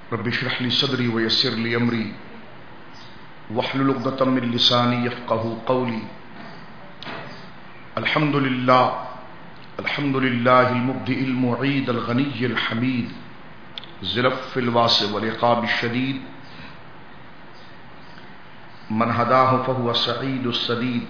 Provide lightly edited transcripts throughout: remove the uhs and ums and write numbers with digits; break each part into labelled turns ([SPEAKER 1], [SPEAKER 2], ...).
[SPEAKER 1] رب اشرح لي صدري ويسر لي امري واحلل عقدة من لساني يفقهوا قولي. الحمد لله المبدئ المعيد الغني الحميد ذلف الواسع والعقاب الشديد من هداه فهو السعيد السديد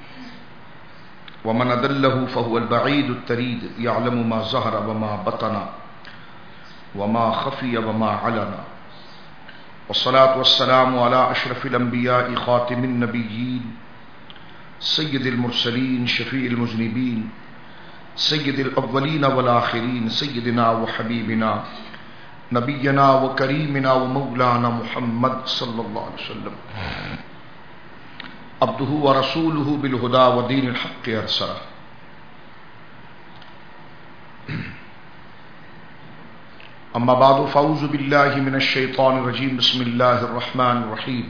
[SPEAKER 1] ومن أضله فهو البعيد التريد يعلم ما ظهر وما بطن وما خفي وما علن. والصلاة والسلام على أشرف الأنبياء خاتم النبيين سيد المرسلين شفيع المذنبين سيد الأولين والآخرين سيدنا وحبيبنا نبينا وكريمنا ومولانا محمد صلى الله عليه وسلم عبده ورسوله بالهدى ودين الحق أرسله. اما بعد فاعوذ باللہ من الشیطان الرجیم بسم اللہ الرحمن الرحیم.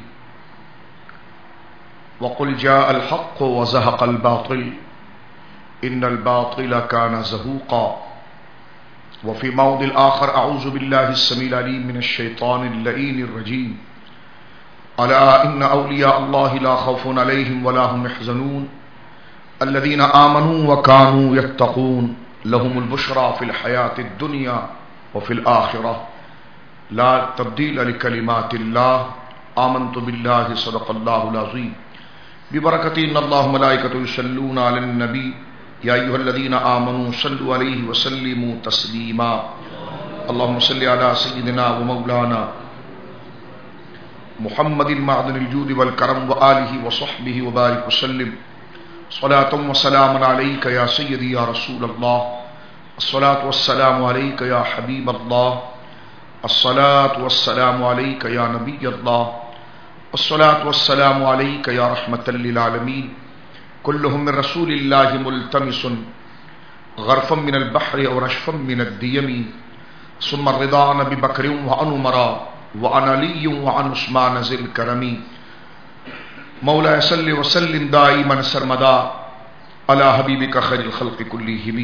[SPEAKER 1] وقل جاء الحق وزهق الباطل ان الباطل كان زهوقا. وفي موضع آخر اعوذ باللہ السمیع العلیم من الشیطان اللعین الرجیم. الا ان اولیاء اللہ لا خوف علیہم ولا هم يحزنون الذین آمنوا وكانوا يتقون لهم البشرى في الحیاة الدنیا وفي الآخرة لا تبديل لكلمات الله. آمنت بالله صدق الله العظيم. ببركة إن الله ملائكته يصلون على النبي يا أيها الذين آمنوا صلوا عليه وسلموا تسليما. اللهم صل على سيدنا ومولانا محمد معدن الجود والكرم وآله وصحبه وبارك وسلم صلاة وسلام عليك يا سيدي يا رسول الله. الصلاة والسلام عليك يا حبيب الله. الصلاة والسلام عليك يا نبي الله. الصلاة والسلام عليك يا رحمة للعالمين. كلهم من رسول الله ملتمس غرفا من البحر أو رشفا من الديم ثم الرضا عن أبي بكر وعن عمر وعن علي وعن عثمان ذي الكرم. مولاي صل وسلم دائما سرمدا على حبيبك خير الخلق كلهم.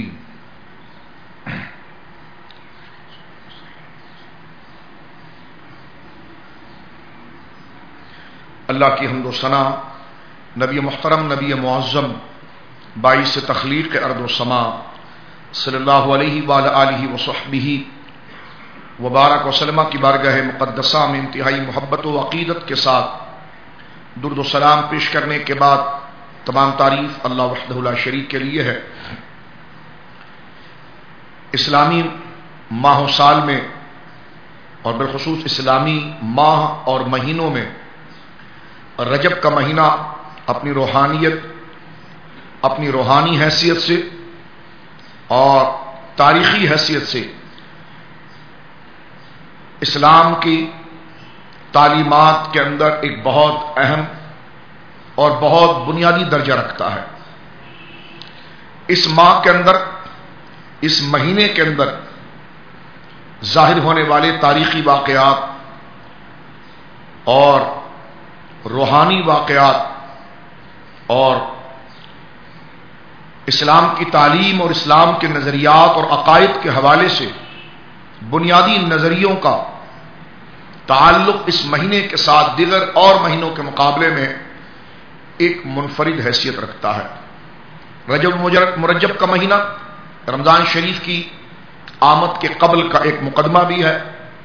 [SPEAKER 1] اللہ کی حمد و ثنا نبی محترم نبی معظم باعث تخلیق ارض و سما صلی اللہ علیہ وآلہ وصحبہ وبارک وسلم کی بارگاہ مقدسہ میں انتہائی محبت و عقیدت کے ساتھ درود و سلام پیش کرنے کے بعد تمام تعریف اللہ وحدہ لا شریک کے لیے ہے. اسلامی ماہ و سال میں اور بالخصوص اسلامی ماہ اور مہینوں میں رجب کا مہینہ اپنی روحانیت اپنی روحانی حیثیت سے اور تاریخی حیثیت سے اسلام کی تعلیمات کے اندر ایک بہت اہم اور بہت بنیادی درجہ رکھتا ہے. اس ماہ کے اندر اس مہینے کے اندر ظاہر ہونے والے تاریخی واقعات اور روحانی واقعات اور اسلام کی تعلیم اور اسلام کے نظریات اور عقائد کے حوالے سے بنیادی نظریوں کا تعلق اس مہینے کے ساتھ دیگر اور مہینوں کے مقابلے میں ایک منفرد حیثیت رکھتا ہے. رجب مرجب کا مہینہ رمضان شریف کی آمد کے قبل کا ایک مقدمہ بھی ہے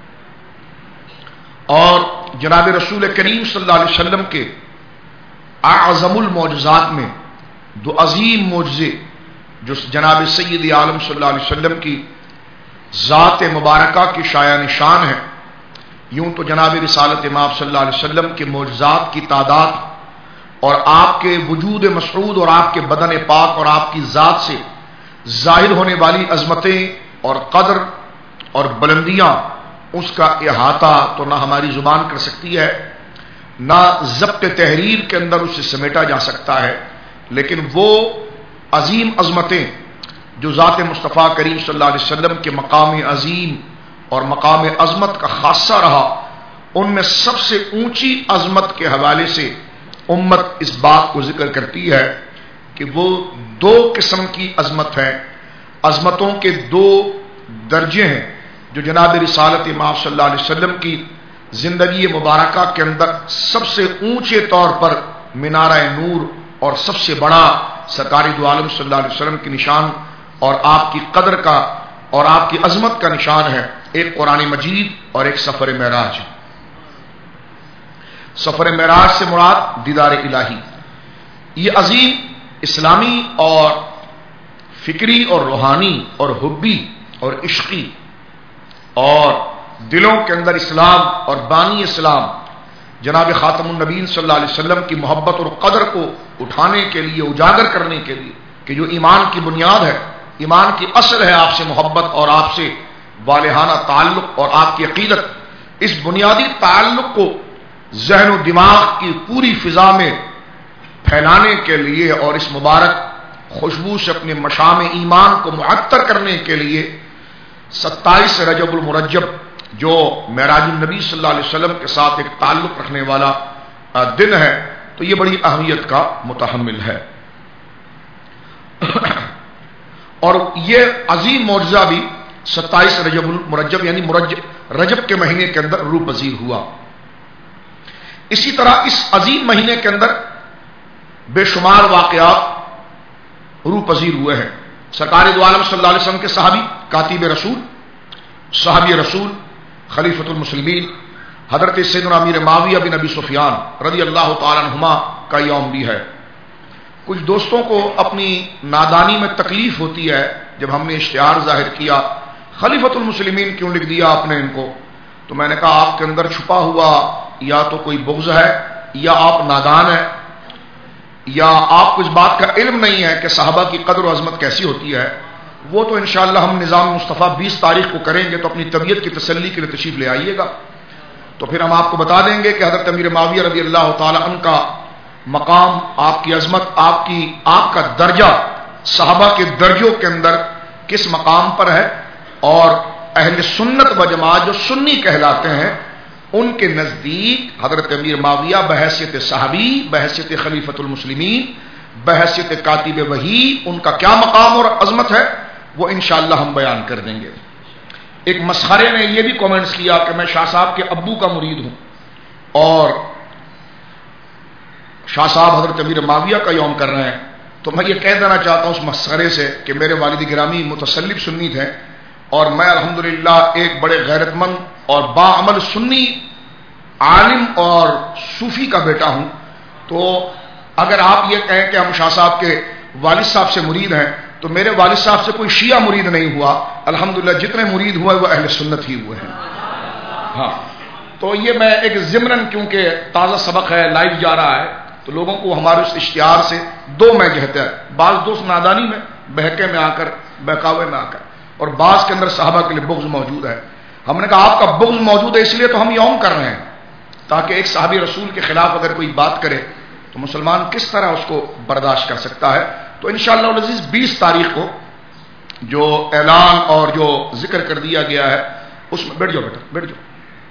[SPEAKER 1] اور جناب رسول کریم صلی اللہ علیہ وسلم کے اعظم المعجزات میں دو عظیم معجزے جو جناب سید عالم صلی اللہ علیہ وسلم کی ذات مبارکہ کی شایع نشان ہے. یوں تو جناب رسالت مآب صلی اللہ علیہ وسلم کے معجزات کی تعداد اور آپ کے وجود مسعود اور آپ کے بدن پاک اور آپ کی ذات سے ظاہر ہونے والی عظمتیں اور قدر اور بلندیاں اس کا احاطہ تو نہ ہماری زبان کر سکتی ہے نہ ضبط تحریر کے اندر اسے سمیٹا جا سکتا ہے. لیکن وہ عظیم عظمتیں جو ذات مصطفیٰ کریم صلی اللہ علیہ وسلم کے مقام عظیم اور مقام عظمت کا خاصہ رہا، ان میں سب سے اونچی عظمت کے حوالے سے امت اس بات کو ذکر کرتی ہے کہ وہ دو قسم کی عظمت ہے. عظمتوں کے دو درجے ہیں. جو جناب رسالت مآب صلی اللہ علیہ وسلم کی زندگی مبارکہ کے اندر سب سے اونچے طور پر مینارہ نور اور سب سے بڑا سرکار دو عالم صلی اللہ علیہ وسلم کی نشان اور آپ کی قدر کا اور آپ کی عظمت کا نشان ہے، ایک قرآن مجید اور ایک سفر معراج۔ سفر معراج سے مراد دیدار الہی، یہ عظیم اسلامی اور فکری اور روحانی اور حبی اور عشقی اور دلوں کے اندر اسلام اور بانی اسلام جناب خاتم النبیین صلی اللہ علیہ وسلم کی محبت اور قدر کو اٹھانے کے لیے، اجاگر کرنے کے لیے کہ جو ایمان کی بنیاد ہے، ایمان کی اصل ہے آپ سے محبت اور آپ سے والہانہ تعلق اور آپ کی عقیدت، اس بنیادی تعلق کو ذہن و دماغ کی پوری فضا میں پھیلانے کے لیے اور اس مبارک خوشبو سے اپنے مشام ایمان کو معطر کرنے کے لیے 27 رجب المرجب جو معراج النبی صلی اللہ علیہ وسلم کے ساتھ ایک تعلق رکھنے والا دن ہے، تو یہ بڑی اہمیت کا متحمل ہے۔ اور یہ عظیم معجزہ بھی 27 رجب المرجب یعنی رجب کے مہینے کے اندر روح پذیر ہوا۔ اسی طرح اس عظیم مہینے کے اندر بے شمار واقعات روح پذیر ہوئے ہیں۔ سرکار دو عالم صلی اللہ علیہ وسلم کے صحابی، کاتب رسول، صحابی رسول، خلیفۃ المسلمین حضرت سیدنا امیر معاویہ بن ابی سفیان رضی اللہ تعالی عنہما کا یوم بھی ہے۔ کچھ دوستوں کو اپنی نادانی میں تکلیف ہوتی ہے جب ہم نے اشتہار ظاہر کیا خلیفۃ المسلمین کیوں لکھ دیا آپ نے ان کو، تو میں نے کہا آپ کے اندر چھپا ہوا یا تو کوئی بغض ہے یا آپ نادان ہیں یا آپ کو اس بات کا علم نہیں ہے کہ صحابہ کی قدر و عظمت کیسی ہوتی ہے۔ وہ تو انشاءاللہ ہم نظام مصطفیٰ 20 تاریخ کو کریں گے، تو اپنی طبیعت کی تسلی کے لیے تشریف لے آئیے گا، تو پھر ہم آپ کو بتا دیں گے کہ حضرت امیر معاویہ رضی اللہ تعالی عنہ کا مقام، آپ کی عظمت، آپ کا درجہ صحابہ کے درجوں کے اندر کس مقام پر ہے، اور اہل سنت و جماعت جو سنی کہلاتے ہیں ان کے نزدیک حضرت امیر معاویہ بحیثیت صحابی، بحیثیت خلیفۃ المسلمین، بحیثیت کاتب وحی، ان کا کیا مقام اور عظمت ہے وہ انشاءاللہ ہم بیان کر دیں گے۔ ایک مسخرے نے یہ بھی کومنٹس کیا کہ میں شاہ صاحب کے ابو کا مرید ہوں اور شاہ صاحب حضرت امیر معاویہ کا یوم کر رہے ہیں، تو میں یہ کہہ دینا چاہتا ہوں اس مسخرے سے کہ میرے والد گرامی متسلب سنی تھے اور میں الحمدللہ ایک بڑے غیرت مند اور باعمل سنی عالم اور صوفی کا بیٹا ہوں، تو اگر آپ یہ کہیں کہ ہم شاہ صاحب کے والد صاحب سے مرید ہیں تو میرے والد صاحب سے کوئی شیعہ مرید نہیں ہوا، الحمدللہ جتنے مرید ہوئے وہ اہل سنت ہی ہوئے ہیں۔ ہاں، تو یہ میں ایک ضمناً کیونکہ تازہ سبق ہے، لائیو جا رہا ہے، تو لوگوں کو ہمارے اس اشتہار سے دو میں کہتے ہیں، بعض دوست نادانی میں، بہکے میں آ کر، بہکاوے میں آ کر، اور بعض کے اندر صحابہ کے لیے بغض موجود ہے۔ ہم نے کہا آپ کا بغض موجود ہے اس لیے تو ہم یوم کر رہے ہیں، تاکہ ایک صحابی رسول کے خلاف اگر کوئی بات کرے تو مسلمان کس طرح اس کو برداشت کر سکتا ہے۔ تو انشاءاللہ العزیز 20 تاریخ کو جو اعلان اور جو ذکر کر دیا گیا ہے اس میں، بیٹھ جاؤ بیٹا بیٹھ جاؤ،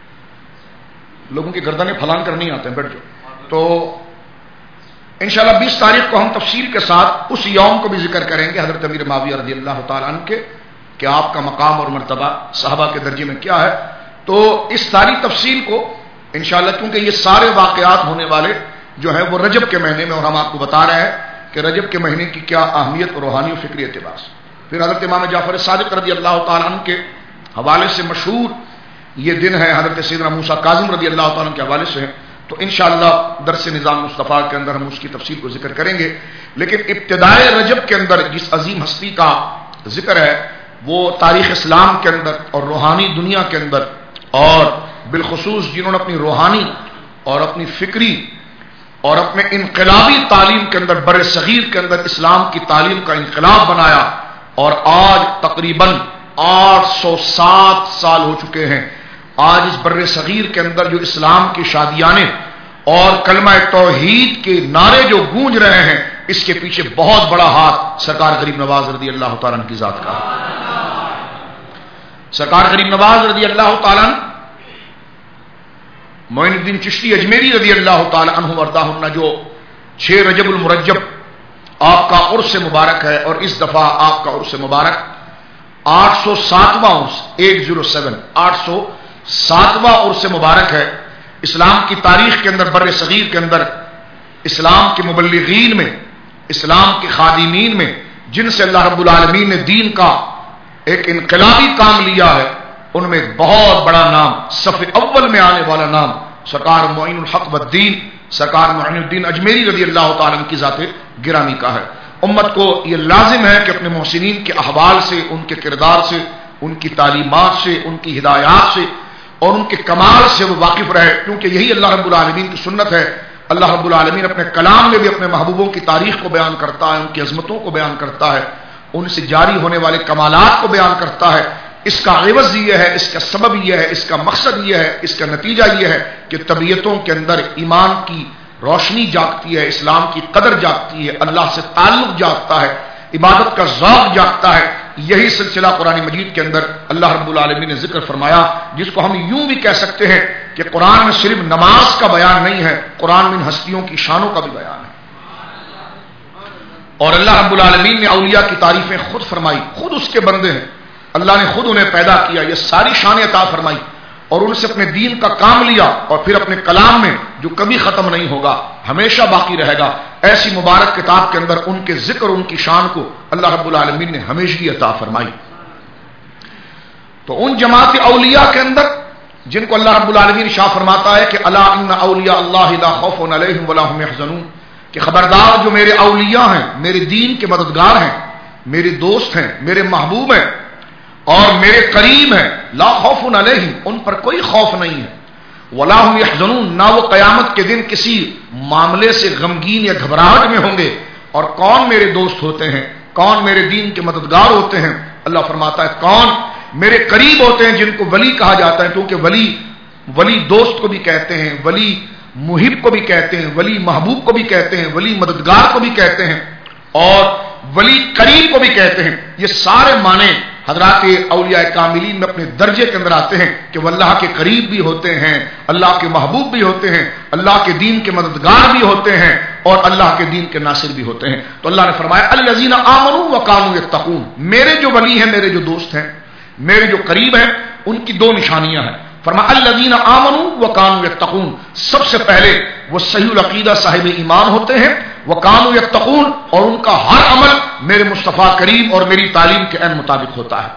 [SPEAKER 1] لوگوں کی گردنیں پھلان کر نہیں آتے ہیں، بیٹھ جاؤ۔ تو انشاءاللہ 20 تاریخ کو ہم تفصیل کے ساتھ اس یوم کو بھی ذکر کریں گے حضرت امیر معاویہ رضی اللہ تعالیٰ عنہ کے، کہ آپ کا مقام اور مرتبہ صحابہ کے درجے میں کیا ہے۔ تو اس ساری تفصیل کو انشاءاللہ، کیونکہ یہ سارے واقعات ہونے والے جو ہیں وہ رجب کے مہینے میں، اور ہم آپ کو بتا رہے ہیں کہ رجب کے مہینے کی کیا اہمیت اور روحانی و فکری اعتبار سے۔ پھر حضرت امام جعفر صادق رضی اللہ تعالیٰ عنہ کے حوالے سے مشہور یہ دن ہے، حضرت سیدنا موسیٰ کاظم رضی اللہ تعالیٰ عنہ کے حوالے سے ہے، تو انشاءاللہ درس نظام مصطفیٰ کے اندر ہم اس کی تفصیل کو ذکر کریں گے۔ لیکن ابتدائے رجب کے اندر جس عظیم ہستی کا ذکر ہے وہ تاریخ اسلام کے اندر اور روحانی دنیا کے اندر، اور بالخصوص جنہوں نے اپنی روحانی اور اپنی فکری اور اپنے انقلابی تعلیم کے اندر بر صغیر کے اندر اسلام کی تعلیم کا انقلاب بنایا، اور آج تقریباً 807 سال ہو چکے ہیں، آج اس بر صغیر کے اندر جو اسلام کی شادیانے اور کلمہ توحید کے نعرے جو گونج رہے ہیں، اس کے پیچھے بہت بڑا ہاتھ سرکار غریب نواز رضی اللہ تعالیٰ عنہ کی ذات کا۔ سرکار غریب نواز رضی اللہ تعالیٰ عنہ، معین الدین چشتی اجمیری رضی اللہ تعالیٰ عنہ وردہ عنہ، جو 6 رجب المرجب آپ کا عرس مبارک ہے، اور اس دفعہ آپ کا عرس مبارک 807واں عرس 807 807واں عرس مبارک ہے اسلام کی تاریخ کے اندر، بر صغیر کے اندر اسلام کے مبلغین میں، اسلام کے خادمین میں، جن سے اللہ رب العالمین نے دین کا ایک انقلابی کام لیا ہے، ان میں بہت بڑا نام، صف اول میں آنے والا نام سرکار معین الحق والدین، سرکار معین الدین اجمیری رضی اللہ تعالیٰ عنہ کی ذات گرامی کا ہے۔ امت کو یہ لازم ہے کہ اپنے محسنین کے احوال سے، ان کے کردار سے، ان کی تعلیمات سے، ان کی ہدایات سے اور ان کے کمال سے وہ واقف رہے، کیونکہ یہی اللہ رب العالمین کی سنت ہے۔ اللہ رب العالمین اپنے کلام میں بھی اپنے محبوبوں کی تاریخ کو بیان کرتا ہے، ان کی عظمتوں کو بیان کرتا ہے، ان سے جاری ہونے والے کمالات کو بیان کرتا ہے۔ اس کا عوض یہ ہے، اس کا سبب یہ ہے، اس کا مقصد یہ ہے، اس کا نتیجہ یہ ہے کہ طبیعتوں کے اندر ایمان کی روشنی جاگتی ہے، اسلام کی قدر جاگتی ہے، اللہ سے تعلق جاگتا ہے، عبادت کا ذوق جاگتا ہے۔ یہی سلسلہ قرآن مجید کے اندر اللہ رب العالمین نے ذکر فرمایا، جس کو ہم یوں بھی کہہ سکتے ہیں کہ قرآن میں صرف نماز کا بیان نہیں ہے، قرآن میں ہستیوں کی شانوں کا بھی بیان ہے۔ اور اللہ رب العالمین نے اولیاء کی تعریفیں خود فرمائی، خود اس کے بندے ہیں، اللہ نے خود انہیں پیدا کیا، یہ ساری شانیں عطا فرمائی اور ان سے اپنے دین کا کام لیا، اور پھر اپنے کلام میں جو کبھی ختم نہیں ہوگا، ہمیشہ باقی رہے گا، ایسی مبارک کتاب کے اندر ان کے ذکر، ان کی شان کو اللہ رب العالمین نے ہمیشگی عطا فرمائی۔ تو ان جماعت اولیاء کے اندر جن کو اللہ رب العالمین شاہ فرماتا ہے کہ الا ان اولیاء اللہ لا خوف علیہم ولا هم يحزنون، کہ خبردار جو میرے اولیاء ہیں، میرے دین کے مددگار ہیں، میرے دوست ہیں، میرے محبوب ہیں اور میرے قریب ہیں، لا خوف علیہم، ان پر کوئی خوف نہیں ہے، ولا هم يحزنون، نہ وہ قیامت کے دن کسی معاملے سے غمگین یا گھبراہٹ میں ہوں گے۔ اور کون میرے دوست ہوتے ہیں، کون میرے دین کے مددگار ہوتے ہیں؟ اللہ فرماتا ہے کون میرے قریب ہوتے ہیں، جن کو ولی کہا جاتا ہے، کیونکہ ولی دوست کو بھی کہتے ہیں، ولی محب کو بھی کہتے ہیں، ولی محبوب کو بھی کہتے ہیں، ولی مددگار کو بھی کہتے ہیں اور ولی قریب کو بھی کہتے ہیں۔ یہ سارے معنی حضرات اولیاء کاملین میں اپنے درجے کے اندر آتے ہیں کہ وہ اللہ کے قریب بھی ہوتے ہیں، اللہ کے محبوب بھی ہوتے ہیں، اللہ کے دین کے مددگار بھی ہوتے ہیں اور اللہ کے دین کے ناصر بھی ہوتے ہیں۔ تو اللہ نے فرمایا الذین آمنوا وکانوا یتقون، میرے جو ولی ہیں، میرے جو دوست ہیں، میرے جو قریب ہیں، ان کی دو نشانیاں ہیں۔ فرمایا الذین آمنوا وکانوا یتقون، سب سے پہلے وہ صحیح العقیدہ صاحب ایمان ہوتے ہیں، وکانوا یتقون، اور ان کا ہر عمل میرے مصطفیٰ کریم اور میری تعلیم کے عین مطابق ہوتا ہے،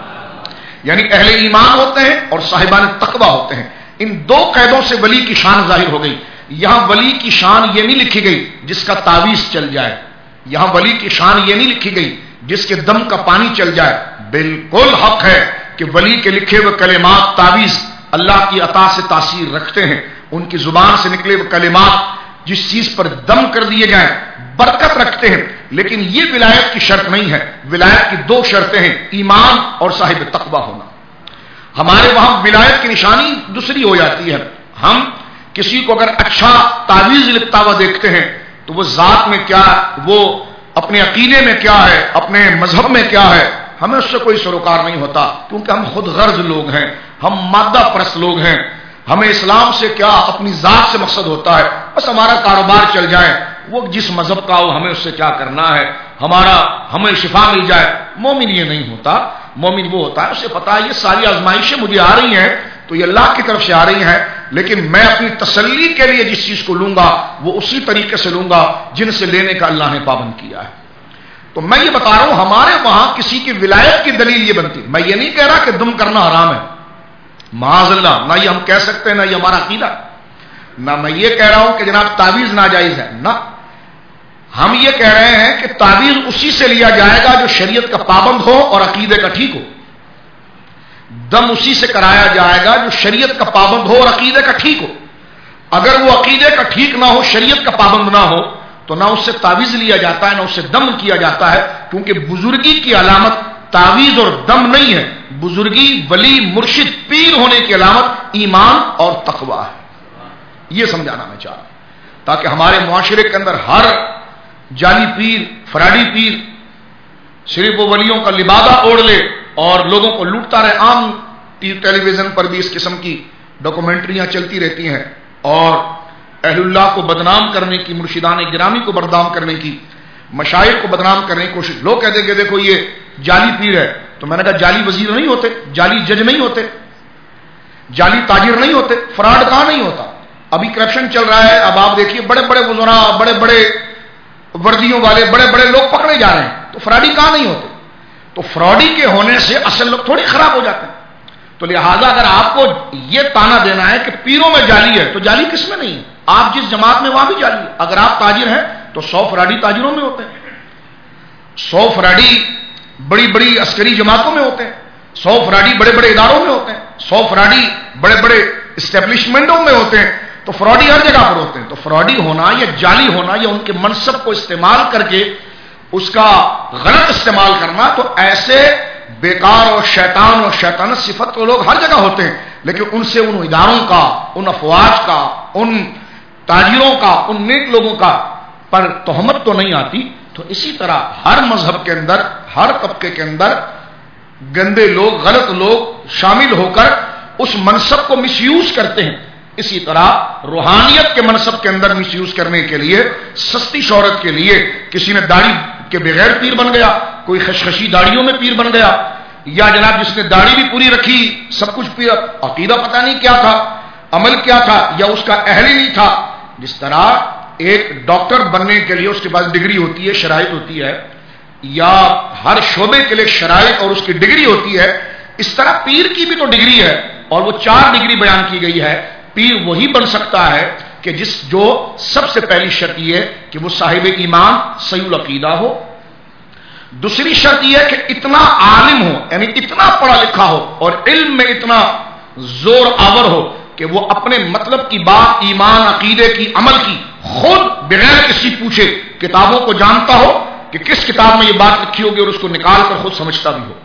[SPEAKER 1] یعنی اہل ایمان ہوتے ہیں اور صاحبان تقوی ہوتے ہیں۔ ان دو قیدوں سے ولی کی شان ظاہر ہو گئی۔ یہاں ولی کی شان یہ نہیں لکھی گئی جس کا تعویذ چل جائے، یہاں ولی کی شان یہ نہیں لکھی گئی جس کے دم کا پانی چل جائے۔ بالکل حق ہے کہ ولی کے لکھے ہوئے کلمات تعویذ اللہ کی عطا سے تاثیر رکھتے ہیں، ان کی زبان سے نکلے ہوئے کلمات جس چیز پر دم کر دیے جائیں برکت رکھتے ہیں، لیکن یہ ولایت کی شرط نہیں ہے۔ ولایت کی دو شرطیں ہیں، ایمان اور صاحب تقوی ہونا۔ ہمارے وہاں ولایت کی نشانی دوسری ہو جاتی ہے، ہم کسی کو اگر اچھا تعویذ لکھتا ہوا دیکھتے ہیں تو وہ ذات میں کیا، وہ اپنے عقیدے میں کیا ہے، اپنے مذہب میں کیا ہے، ہمیں اس سے کوئی سروکار نہیں ہوتا، کیونکہ ہم خود غرض لوگ ہیں، ہم مادہ پرست لوگ ہیں۔ ہمیں اسلام سے کیا، اپنی ذات سے مقصد ہوتا ہے، بس ہمارا کاروبار چل جائے، وہ جس مذہب کا ہو ہمیں اس سے کیا کرنا ہے، ہمیں شفا مل جائے۔ مومن یہ نہیں ہوتا، مومن وہ ہوتا ہے اسے پتا ہے یہ ساری آزمائشیں مجھے آ رہی ہیں تو یہ اللہ کی طرف سے آ رہی ہیں، لیکن میں اپنی تسلی کے لیے جس چیز کو لوں گا وہ اسی طریقے سے لوں گا جن سے لینے کا اللہ نے پابند کیا ہے۔ تو میں یہ بتا رہا ہوں ہمارے وہاں کسی کی ولایت کی دلیل یہ بنتی، میں یہ نہیں کہہ رہا کہ دم کرنا حرام ہے، معاذ اللہ، نہ یہ ہم کہہ سکتے ہیں، نہ یہ ہمارا عقیدہ، نہ میں یہ کہہ رہا ہوں کہ جناب تعویذ ناجائز ہے، نہ، ہم یہ کہہ رہے ہیں کہ تعویذ اسی سے لیا جائے گا جو شریعت کا پابند ہو اور عقیدے کا ٹھیک ہو، دم اسی سے کرایا جائے گا جو شریعت کا پابند ہو اور عقیدے کا ٹھیک ہو۔ اگر وہ عقیدے کا ٹھیک نہ ہو، شریعت کا پابند نہ ہو، تو نہ اس سے تعویذ لیا جاتا ہے، نہ اس سے دم کیا جاتا ہے، کیونکہ بزرگی کی علامت تعویذ اور دم نہیں ہے، بزرگی ولی مرشد پیر ہونے کی علامت ایمان اور تقوی ہے۔ یہ سمجھانا میں چاہ رہا ہوں تاکہ ہمارے معاشرے کے اندر ہر جعلی پیر، فراڈی پیر صرف وہ ولیوں کا لبادہ اوڑھ لے اور لوگوں کو لوٹتا رہے۔ عام ٹیلی ویژن پر بھی اس قسم کی ڈاکومنٹریاں چلتی رہتی ہیں اور اہل اللہ کو بدنام کرنے کی، مرشدان گرامی کو بدنام کرنے کی، مشائخ کو بدنام کرنے کی کوشش۔ لوگ کہتے ہیں کہ دیکھو یہ جعلی پیر ہے، تو میں نے کہا جعلی وزیر نہیں ہوتے، جعلی جج نہیں ہوتے، جعلی تاجر نہیں ہوتے، فراڈ کہاں نہیں ہوتا؟ ابھی کرپشن چل رہا ہے، اب آپ دیکھیے بڑے بڑے وزراء، بڑے بڑے وردیوں والے بڑے بڑے لوگ پکڑے جا رہے ہیں، تو فراڈی کہاں نہیں ہوتے؟ تو فراڈی کے ہونے سے اصل لوگ تھوڑی خراب ہو جاتے ہیں. تو لہذا اگر آپ کو یہ تانا دینا ہے کہ پیروں میں جعلی ہے، تو جعلی کس میں نہیں ہے؟ آپ جس جماعت میں وہاں بھی جعلی ہے. اگر آپ تاجر ہیں تو 100 فراڈی تاجروں میں ہوتے ہیں، 100 فراڈی بڑی بڑی عسکری جماعتوں میں ہوتے ہیں، 100 فراڈی بڑے بڑے اداروں میں ہوتے ہیں، 100 فراڈی بڑے بڑے اسٹیبلشمنٹوں میں ہوتے ہیں. تو فراڈی ہر جگہ پر ہوتے ہیں. تو فراڈی ہونا یا جعلی ہونا یا ان کے منصب کو استعمال کر کے اس کا غلط استعمال کرنا، تو ایسے بیکار اور شیطان اور شیطانت صفت تو لوگ ہر جگہ ہوتے ہیں، لیکن ان سے ان اداروں کا، ان افواج کا، ان تاجروں کا، ان نیک لوگوں کا پر تہمت تو نہیں آتی. تو اسی طرح ہر مذہب کے اندر، ہر طبقے کے اندر گندے لوگ، غلط لوگ شامل ہو کر اس منصب کو مس یوز کرتے ہیں. اسی طرح روحانیت کے منصب کے اندر مس یوز کرنے کے لیے، سستی شہرت کے لیے کسی نے داڑھی کے بغیر پیر بن گیا، کوئی خشخشی داڑھیوں میں پیر بن گیا، یا جناب جس نے داڑھی بھی پوری رکھی سب کچھ پیر، عقیدہ پتہ نہیں کیا تھا، عمل کیا تھا، یا اس کا اہل ہی نہیں تھا. جس طرح ایک ڈاکٹر بننے کے لیے اس کے پاس ڈگری ہوتی ہے، شرائط ہوتی ہے، یا ہر شعبے کے لیے شرائط اور اس کی ڈگری ہوتی ہے، اس طرح پیر کی بھی تو ڈگری ہے، اور وہ 4 ڈگری بیان کی گئی ہے. پیر وہی بن سکتا ہے کہ جو سب سے پہلی شرط یہ ہے کہ وہ صاحب ایمان صحیح العقیدہ ہو. دوسری شرط یہ ہے کہ اتنا عالم ہو، یعنی اتنا پڑھا لکھا ہو اور علم میں اتنا زور آور ہو کہ وہ اپنے مطلب کی بات، ایمان، عقیدے کی، عمل کی، خود بغیر کسی پوچھے کتابوں کو جانتا ہو کہ کس کتاب میں یہ بات لکھی ہوگی، اور اس کو نکال کر خود سمجھتا بھی ہو.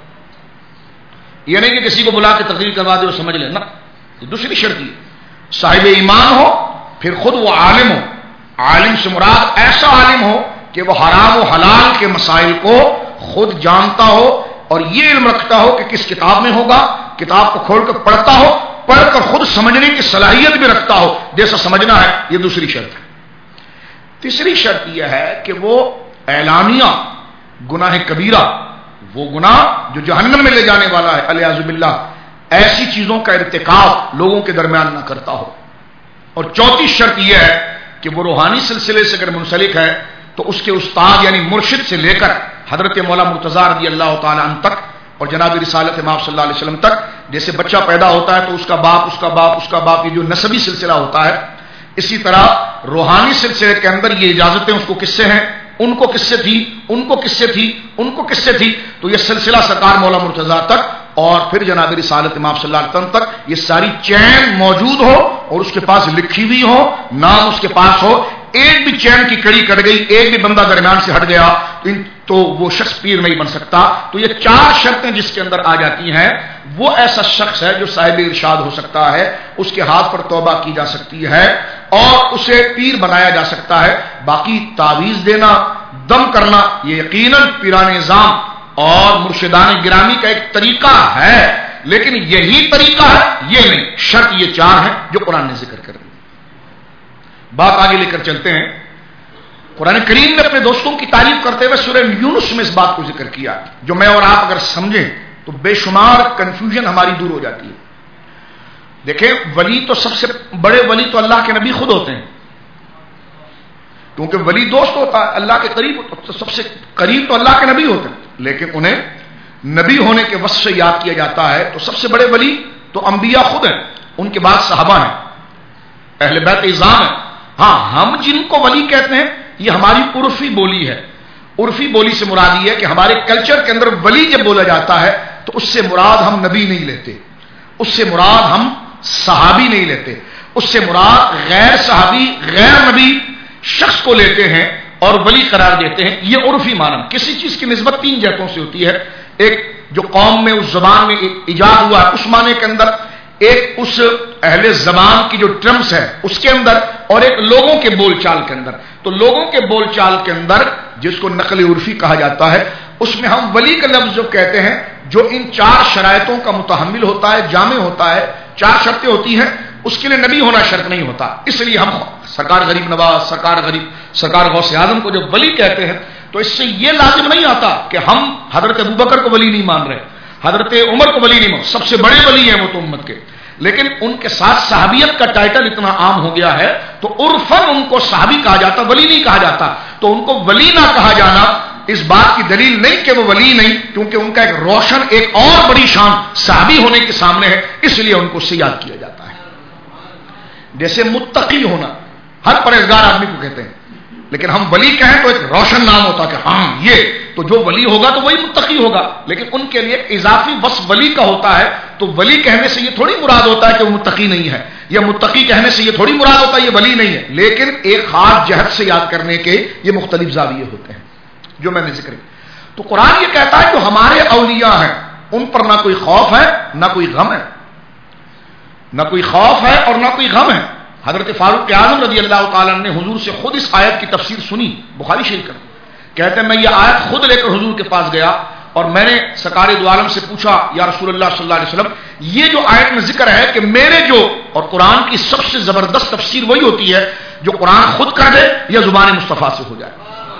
[SPEAKER 1] یہ نہیں کہ کسی کو بلا کے تقریر کروا دے اور سمجھ لے نا. دوسری شرط یہ صاحب ایمان ہو، پھر خود وہ عالم ہو. عالم سے مراد ایسا عالم ہو کہ وہ حرام و حلال کے مسائل کو خود جانتا ہو اور یہ علم رکھتا ہو کہ کس کتاب میں ہوگا، کتاب کو کھول کر پڑھتا ہو، پڑھ کر خود سمجھنے کی صلاحیت بھی رکھتا ہو جیسا سمجھنا ہے. یہ دوسری شرط ہے. تیسری شرط یہ ہے کہ وہ اعلانیہ گناہ کبیرہ، وہ گناہ جو جہنم میں لے جانے والا ہے الیاذ باللہ، ایسی چیزوں کا ارتکاب لوگوں کے درمیان نہ کرتا ہو. اور چوتھی شرط یہ ہے کہ وہ روحانی سلسلے سے اگر منسلک ہے تو اس کے استاد یعنی مرشد سے لے کر حضرت مولا مرتضی رضی اللہ تعالی عنہ تک اور جناب رسالت امام صلی اللہ علیہ وسلم تک، جیسے بچہ پیدا ہوتا ہے تو اس کا باپ، اس کا باپ، اس کا باپ، یہ جو نسبی سلسلہ ہوتا ہے، اسی طرح روحانی سلسلے کے اندر یہ اجازتیں اس کو کس سے ہیں، ان کو کس سے تھی، ان کو کس سے تھی، ان کو کس سے تھی. تو یہ سلسلہ سرکار مولا مرتضی تک اور پھر جناب رسالت امام صلی اللہ علیہ وسلم تک یہ ساری چین موجود ہو اور اس کے پاس لکھی ہوئی ہو، نام اس کے پاس ہو. ایک بھی چین کی کڑی کٹ گئی، ایک بھی بندہ درمیان سے ہٹ گیا تو وہ شخص پیر نہیں بن سکتا. تو یہ 4 شرطیں جس کے اندر آ جاتی ہیں وہ ایسا شخص ہے جو صاحب ارشاد ہو سکتا ہے، اس کے ہاتھ پر توبہ کی جا سکتی ہے اور اسے پیر بنایا جا سکتا ہے. باقی تعویذ دینا، دم کرنا، یہ یقیناً پیران نظام اور مرشدان گرامی کا ایک طریقہ ہے، لیکن یہی طریقہ ہے یہ نہیں. شرط یہ 4 ہیں جو قرآن نے ذکر کر دی. بات آگے لے کر چلتے ہیں. قرآن کریم نے اپنے دوستوں کی تعریف کرتے ہوئے سورہ یونس میں اس بات کو ذکر کیا جو میں اور آپ اگر سمجھیں تو بے شمار کنفیوژن ہماری دور ہو جاتی ہے. دیکھیں، ولی تو سب سے بڑے ولی تو اللہ کے نبی خود ہوتے ہیں، کیونکہ ولی دوست ہوتا ہے اللہ کے قریب، تو سب سے قریب تو اللہ کے نبی ہوتے ہیں، لیکن انہیں نبی ہونے کے وصف سے یاد کیا جاتا ہے. تو سب سے بڑے ولی تو انبیاء خود ہیں، ان کے بعد صحابہ ہیں، اہل بیت اعظام ہیں. ہاں، ہم جن کو ولی کہتے ہیں یہ ہماری عرفی بولی ہے. عرفی بولی سے مراد یہ ہے کہ ہمارے کلچر کے اندر ولی جب بولا جاتا ہے تو اس سے مراد ہم نبی نہیں لیتے، اس سے مراد ہم صحابی نہیں لیتے، اس سے مراد غیر صحابی، غیر نبی شخص کو لیتے ہیں اور ولی قرار دیتے ہیں. یہ عرفی معنی. کسی چیز کی نسبت 3 جہتوں سے ہوتی ہے. ایک جو قوم میں اس زبان میں ایجاد ہوا ہے اس معنی کے اندر، ایک اس اہل زبان کی جو ٹرمز ہے اس کے اندر، اور ایک لوگوں کے بول چال کے اندر. تو لوگوں کے بول چال کے اندر جس کو نقل عرفی کہا جاتا ہے اس میں ہم ولی کا لفظ جو کہتے ہیں جو ان 4 شرائطوں کا متحمل ہوتا ہے، جامع ہوتا ہے، 4 شرطیں ہوتی ہیں، اس کے لیے نبی ہونا شرط نہیں ہوتا. اس لیے ہم سرکار غریب نواز، سرکار غوث اعظم کو جب ولی کہتے ہیں تو اس سے یہ لازم نہیں آتا کہ ہم حضرت ابوبکر کو ولی نہیں مان رہے، حضرت عمر کو ولی نہیں مانتے، سب سے بڑے ولی ہیں وہ تو امت کے، لیکن ان کے ساتھ صحابیت کا ٹائٹل اتنا عام ہو گیا ہے تو عرفاً ان کو صحابی کہا جاتا، ولی نہیں کہا جاتا۔ تو ان کو ولی نہ کہا جانا اس بات کی دلیل نہیں کہ وہ ولی نہیں، کیونکہ ان کا ایک روشن ایک اور بڑی شان صحابی ہونے کے سامنے ہے، اس لیے ان کو سے یاد کیا جاتا ہے۔ جیسے متقی ہونا ہر پرہیزگار آدمی کو کہتے ہیں، لیکن ہم ولی کہیں تو ایک روشن نام ہوتا کہ ہاں یہ تو جو ولی ہوگا تو وہی متقی ہوگا، لیکن ان کے لیے ایک اضافی وصف ولی کا ہوتا ہے، تو ولی کہنے سے یہ تھوڑی مراد ہوتا ہے کہ وہ متقی نہیں ہے، یا متقی کہنے سے یہ تھوڑی مراد ہوتا ہے یہ ولی نہیں ہے، لیکن ایک خاص جہت سے یاد کرنے کے یہ مختلف زاویے ہوتے ہیں جو میں نے ذکر کیا۔ تو قرآن یہ کہتا ہے جو ہمارے اولیاء ہیں ان پر نہ کوئی خوف ہے نہ کوئی غم ہے، نہ کوئی خوف ہے اور نہ کوئی غم ہے۔ حضرت فاروق اعظم رضی اللہ تعالیٰ نے حضور سے خود اس آیت کی تفسیر سنی، بخاری شریف کا، کہتے ہیں میں یہ آیت خود لے کر حضور کے پاس گیا اور میں نے سرکار دو عالم سے پوچھا یا رسول اللہ صلی اللہ علیہ وسلم یہ جو آیت میں ذکر ہے کہ میرے جو اور قرآن کی سب سے زبردست تفسیر وہی ہوتی ہے جو قرآن خود کر دے یا زبان مصطفیٰ سے ہو جائے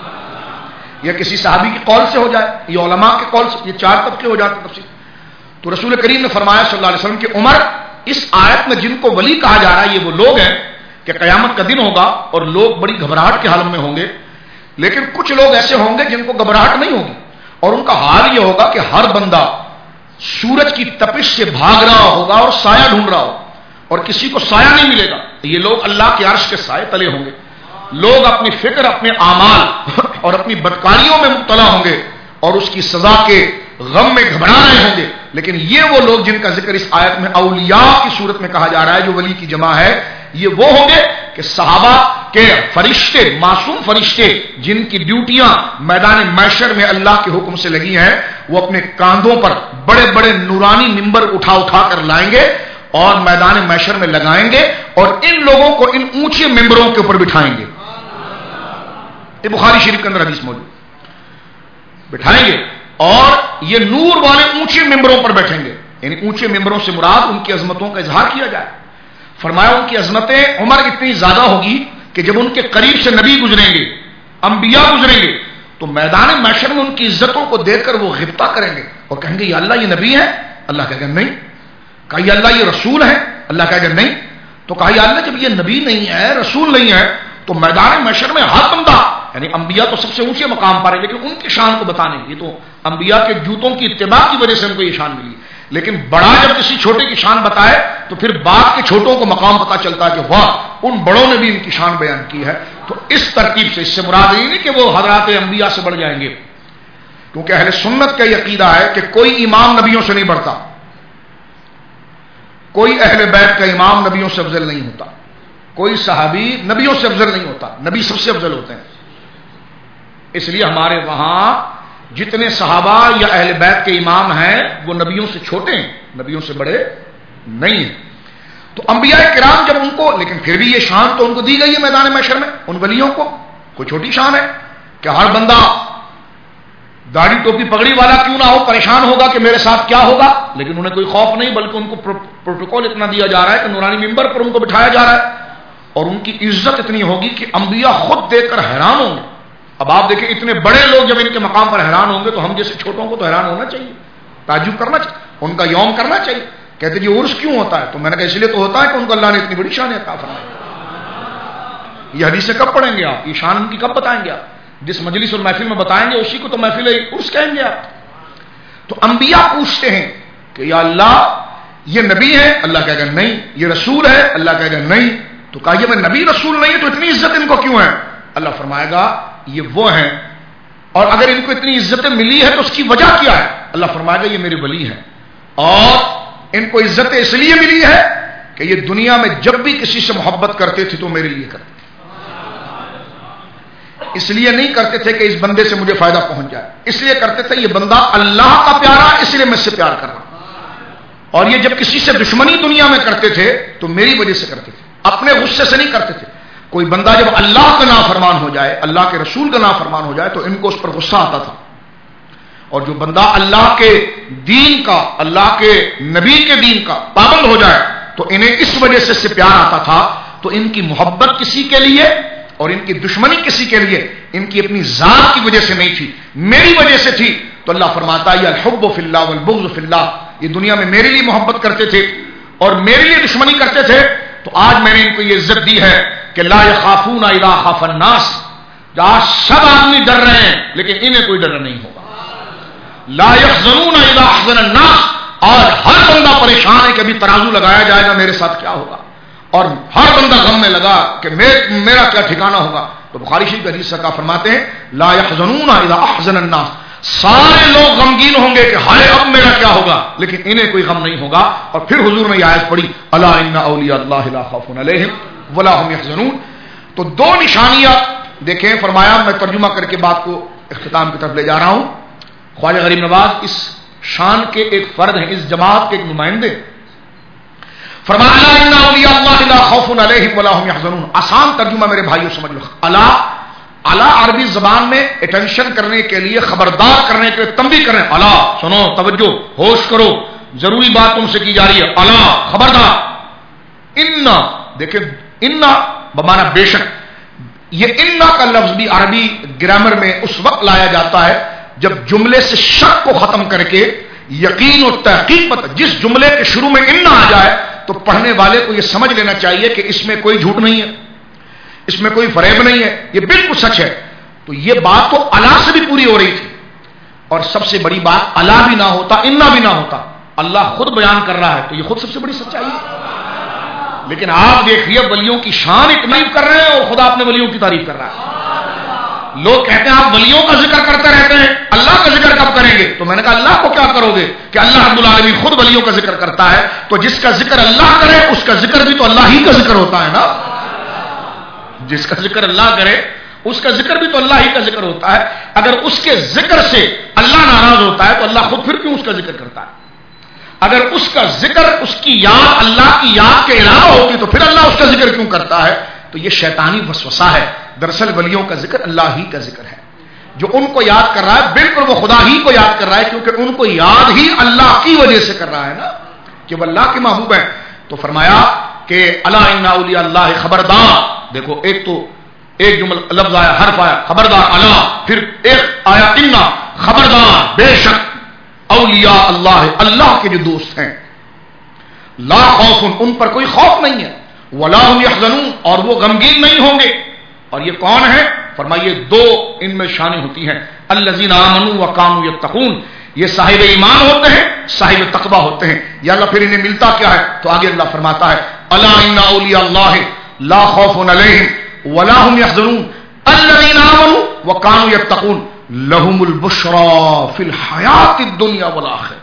[SPEAKER 1] یا کسی صحابی کے قول سے ہو جائے یا علماء کے قول سے، یہ چار طبقے ہو جاتے تفسیر۔ تو رسول کریم نے فرمایا صلی اللہ علیہ وسلم کہ عمر اس آیت میں جن کو ولی کہا جا رہا ہے یہ وہ لوگ ہیں کہ قیامت کا دن ہوگا اور لوگ بڑی گھبراہٹ کے حالت میں ہوں گے، لیکن کچھ لوگ ایسے ہوں گے جن کو گھبراہٹ نہیں ہوگی اور ان کا حال یہ ہوگا کہ ہر بندہ سورج کی تپش سے بھاگ رہا ہوگا اور سایہ ڈھونڈ رہا ہوگا اور کسی کو سایہ نہیں ملے گا۔ یہ لوگ اللہ کے عرش کے سائے تلے ہوں گے، لوگ اپنی فکر اپنے اعمال اور اپنی بدکاریوں میں مبتلا ہوں گے اور اس کی سزا کے غم میں گھبرا رہے ہوں گے، لیکن یہ وہ لوگ جن کا ذکر اس آیت میں اولیاء کی صورت میں کہا جا رہا ہے جو ولی کی جمع ہے، یہ وہ ہوں گے کہ صحابہ کے فرشتے، معصوم فرشتے جن کی ڈیوٹیاں میدان محشر میں اللہ کے حکم سے لگی ہیں، وہ اپنے کاندھوں پر بڑے بڑے نورانی ممبر اٹھا اٹھا کر لائیں گے اور میدان محشر میں لگائیں گے اور ان لوگوں کو ان اونچے ممبروں کے اوپر بٹھائیں گے۔ یہ بخاری شریف کے اندر حدیث موجود، بٹھائیں گے اور یہ نور والے اونچے ممبروں پر بیٹھیں گے، یعنی اونچے ممبروں سے مراد ان کی عظمتوں کا اظہار کیا جائے۔ فرمایا ان کی عظمتیں عمر اتنی زیادہ ہوگی کہ جب ان کے قریب سے نبی گزریں گے، انبیاء گزریں گے، تو میدان محشر میں ان کی عزتوں کو دیکھ کر وہ غبطہ کریں گے اور کہیں گے یا اللہ یہ نبی ہے؟ اللہ کہے گا نہیں۔ کہا یا اللہ یہ رسول ہے؟ اللہ کہے گا نہیں۔ تو کہا یا اللہ جب یہ نبی نہیں ہے، رسول نہیں ہے، تو میدان محشر میں ہر بندہ، یعنی انبیاء تو سب سے اونچے مقام پر ہے لیکن ان کی شان کو بتانے یہ تو انبیاء کے جوتوں کی اتباع کی وجہ سے ان کو یہ شان ملی، لیکن بڑا جب کسی چھوٹے کی شان بتائے تو پھر بعد کے چھوٹوں کو مقام پتہ چلتا ہے کہ واہ ان بڑوں نے بھی ان کی شان بیان کی ہے۔ تو اس ترتیب سے اس سے مراد یہ نہیں کہ وہ حضرات انبیاء سے بڑھ جائیں گے، کیونکہ اہل سنت کا یہ عقیدہ ہے کہ کوئی امام نبیوں سے نہیں بڑھتا، کوئی اہل بیت کا امام نبیوں سے افضل نہیں ہوتا، کوئی صحابی نبیوں سے افضل نہیں ہوتا، نبی سب سے افضل ہوتے ہیں۔ اس لیے ہمارے وہاں جتنے صحابہ یا اہل بیت کے امام ہیں وہ نبیوں سے چھوٹے ہیں، نبیوں سے بڑے نہیں ہیں۔ تو انبیاء کرام جب ان کو، لیکن پھر بھی یہ شان تو ان کو دی گئی ہے میدان محشر میں، ان ولیوں کو کوئی چھوٹی شان ہے کہ ہر بندہ داڑھی ٹوپی پگڑی والا کیوں نہ ہو پریشان ہوگا کہ میرے ساتھ کیا ہوگا، لیکن انہیں کوئی خوف نہیں، بلکہ ان کو پروٹوکول اتنا دیا جا رہا ہے کہ نورانی ممبر پر ان کو بٹھایا جا رہا ہے اور ان کی عزت اتنی ہوگی کہ انبیاء خود دیکھ کر حیران ہوں گے۔ اب آپ دیکھیں اتنے بڑے لوگ جب ان کے مقام پر حیران ہوں گے تو ہم جیسے چھوٹوں کو تو حیران ہونا چاہیے، تعجب کرنا چاہیے، ان کا یوم کرنا چاہیے۔ کہتے جی عرس کیوں ہوتا ہے؟ تو میں نے کہا اس لیے تو ہوتا ہے کہ ان کو اللہ نے اتنی بڑی شان عطا فرمائی۔ یہ حدیثیں کب پڑھیں گے آپ؟ یہ شان ان کی کب بتائیں گے آپ؟ جس مجلس اور محفل میں بتائیں گے اسی کو تو محفل عرس کہیں گے آپ۔ تو انبیاء پوچھتے ہیں کہ یا اللہ یہ نبی ہے؟ اللہ کہے گا نہیں۔ یہ رسول ہے؟ اللہ کہے گا نہیں۔ تو کہا یہ میں نبی رسول نہیں ہے تو اتنی عزت ان کو کیوں ہے؟ اللہ فرمائے گا یہ وہ ہیں، اور اگر ان کو اتنی عزتیں ملی ہے تو اس کی وجہ کیا ہے؟ اللہ فرمائے گا یہ میرے ولی ہیں، اور ان کو عزتیں اس لیے ملی ہے کہ یہ دنیا میں جب بھی کسی سے محبت کرتے تھے تو میرے لیے کرتے تھے، اس لیے نہیں کرتے تھے کہ اس بندے سے مجھے فائدہ پہنچ جائے، اس لیے کرتے تھے یہ بندہ اللہ کا پیارا اس لیے میں اس سے پیار کر رہا ہوں۔ اور یہ جب کسی سے دشمنی دنیا میں کرتے تھے تو میری وجہ سے کرتے تھے، اپنے غصے سے نہیں کرتے تھے۔ کوئی بندہ جب اللہ کا نافرمان ہو جائے، اللہ کے رسول کا نافرمان ہو جائے تو ان کو اس پر غصہ آتا تھا، اور جو بندہ اللہ کے دین کا، اللہ کے نبی کے دین کا پابند ہو جائے تو انہیں اس وجہ سے اس سے پیار آتا تھا۔ تو ان کی محبت کسی کے لیے اور ان کی دشمنی کسی کے لیے ان کی اپنی ذات کی وجہ سے نہیں تھی، میری وجہ سے تھی۔ تو اللہ فرماتا ہے الحب فی اللہ والبغض فی اللہ، یہ دنیا میں میرے لیے محبت کرتے تھے اور میرے لیے دشمنی کرتے تھے، تو آج میں نے ان کو یہ عزت دی ہے کہ لا یخافون اذا خاف الناس، آج سب آدمی ڈر رہے ہیں لیکن انہیں کوئی ڈر نہیں ہوگا. لا یحزنون اذا احزن الناس، آج ہر بندہ پریشان ہے کہ ابھی ترازو لگایا جائے گا میرے ساتھ کیا ہوگا، اور ہر بندہ غم میں لگا کہ میرا کیا ٹھکانہ ہوگا. تو بخاری شریف کی حدیث سرکار فرماتے ہیں لا یحزنون اذا احزن الناس، سارے لوگ غمگین ہوں گے کہ ہائے اب میرا کیا ہوگا، لیکن انہیں کوئی غم نہیں ہوگا. اور پھر حضور نے یہ آیت پڑھی الا ان اولیاء اللہ لا خوف علیہم ولا هم يحزنون. تو دو نشانیاں دیکھیں، فرمایا میں ترجمہ کر کے بات کو اختتام کی طرف لے جا رہا ہوں. خواجہ غریب نواز اس شان کے ایک فرد ہیں، اس جماعت کے ایک نمائندے. فرمایا ان اولیاء اللہ لا خوف علیہم ولا هم يحزنون. آسان ترجمہ میرے بھائیوں سمجھ لو. الا عربی زبان میں اٹینشن کرنے کے لیے، خبردار کرنے کے لیے، تنبیہ کرنے، الا سنو، توجہ، ہوش کرو، ضروری بات تم سے کی جا رہی ہے، الا خبردار. ان دیکھیں، ان بمعنی بے شک، یہ ان کا لفظ بھی عربی گرامر میں اس وقت لایا جاتا ہے جب جملے سے شک کو ختم کر کے یقین اور تحقیق پر، جس جملے کے شروع میں ان آ جائے تو پڑھنے والے کو یہ سمجھ لینا چاہیے کہ اس میں کوئی جھوٹ نہیں ہے، اس میں کوئی فریب نہیں ہے، یہ بالکل سچ ہے. تو یہ بات تو الا سے بھی پوری ہو رہی تھی، اور سب سے بڑی بات الا بھی نہ ہوتا، انا بھی نہ ہوتا، اللہ خود بیان کر رہا ہے تو یہ خود سب سے بڑی سچائی ہے. لیکن آپ دیکھیے ولیوں کی شان اتنا کر رہے ہیں اور خدا اپنے ولیوں کی تعریف کر رہا ہے. لوگ کہتے ہیں آپ ولیوں کا ذکر کرتے رہتے ہیں، اللہ کا ذکر کب کریں گے؟ تو میں نے کہا اللہ کو کیا کرو گے کہ اللہ رب العالمین خود ولیوں کا ذکر کرتا ہے، تو جس کا ذکر اللہ کرے اس کا ذکر بھی تو اللہ ہی کا ذکر ہوتا ہے نا. جس کا ذکر اللہ کرے اس کا ذکر بھی تو اللہ ہی کا ذکر ہوتا ہے. اگر اس کے ذکر سے اللہ ناراض ہوتا ہے تو اللہ خود پھر کیوں اس کا ذکر کرتا ہے؟ اگر اس کا ذکر، اس کی یاد اللہ کی یاد کے علاوہ ہوتی تو پھر اللہ اس کا ذکر کیوں کرتا ہے؟ تو یہ شیطانی وسوسہ ہے. دراصل ولیوں کا ذکر اللہ ہی کا ذکر ہے. جو ان کو یاد کر رہا ہے بالکل وہ خدا ہی کو یاد کر رہا ہے، کیونکہ ان کو یاد ہی اللہ کی وجہ سے کر رہا ہے نا، کہ وہ اللہ کے محبوب ہیں. تو فرمایا کہ الا ان اولیاء اللہ، خبردار. دیکھو ایک جملہ لفظ آیا، حرف آیا، خبردار الا، پھر ایک آیا ان، خبردار بے شک اولیاء اللہ، اللہ کے جو دوست ہیں، لا خوف، ان پر کوئی خوف نہیں ہے، ولا هم يحزنون، اور وہ غمگین نہیں ہوں گے. اور یہ کون ہے؟ فرمائیے دو ان میں شانیں ہوتی ہیں، الذین آمنوا وکانوا یتقون، یہ صاحب ایمان ہوتے ہیں، صاحب تقوی ہوتے ہیں. یا اللہ پھر انہیں ملتا کیا ہے؟ تو آگے اللہ فرماتا ہے الا ان اولیاء اللہ لا خوف علیہم ولا هم يحزنون الذین آمنوا وکانوا یتقون لهم البشرى فی الحیات الدنیا والآخرہ.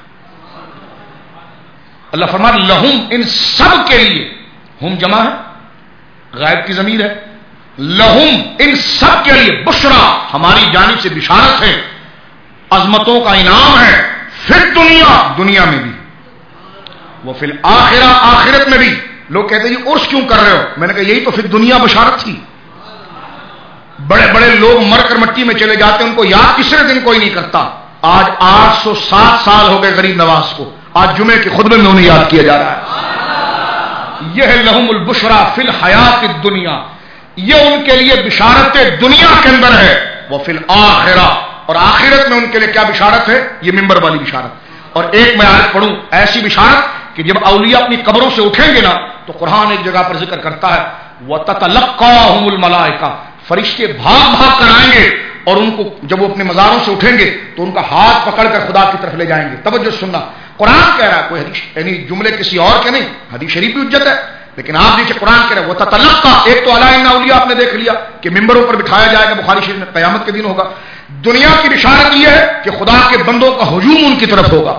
[SPEAKER 1] اللہ فرماتا لہم، ان سب کے لیے، ہم جمع ہے، غائب کی ضمیر ہے، لہم ان سب کے لیے، بشرا ہماری جانب سے بشارت ہے، عظمتوں کا انعام ہے، پھر دنیا میں بھی، وہ فی الآخرہ، آخرت میں بھی. لوگ کہتے ہیں جی عرس کیوں کر رہے ہو؟ میں نے کہا یہی تو پھر دنیا بشارت تھی. بڑے بڑے لوگ مر کر مٹی میں چلے جاتے ہیں، ان کو یاد تیسرے دن کوئی نہیں کرتا. آج 807 سال ہو گئے غریب نواز کو، آج جمعے کے خطبے میں انہیں یاد کیا جا رہا ہے. یہ ہے لہم البشرا فی الحیات الدنیا، یہ ان کے لیے بشارت دنیا کے اندر ہے، وہ فی الآخرہ، اور آخرت میں ان کے لیے کیا بشارت ہے؟ یہ ممبر والی بشارت. اور ایک میں آیت پڑھوں، ایسی بشارت کہ جب اولیاء اپنی قبروں سے اٹھیں گے نا تو قرآن ایک جگہ پر ذکر کرتا ہے وَتَتَلَقَّاهُمُ الْمَلَائِكَةُ، فرشتے بھاگ کر آئیں گے اور ان کو جب وہ اپنے مزاروں سے اٹھیں گے تو ان کا ہاتھ پکڑ کر خدا کی طرف لے جائیں گے. توجہ سننا، قرآن کہہ رہا ہے، کوئی حدیث یعنی جملے کسی اور کے نہیں، حدیث شریف بھی حجت ہے، لیکن آپ دیکھیں قرآن کہہ رہا ہے وَتَتَلَقَّا. ایک تو الا ان اولیاء آپ نے دیکھ لیا کہ ممبروں پر بٹھایا جائے گا، بخاری شریف میں قیامت کے دن ہوگا. دنیا کی بشارت یہ ہے کہ خدا کے بندوں کا ہجوم ان کی طرف ہوگا،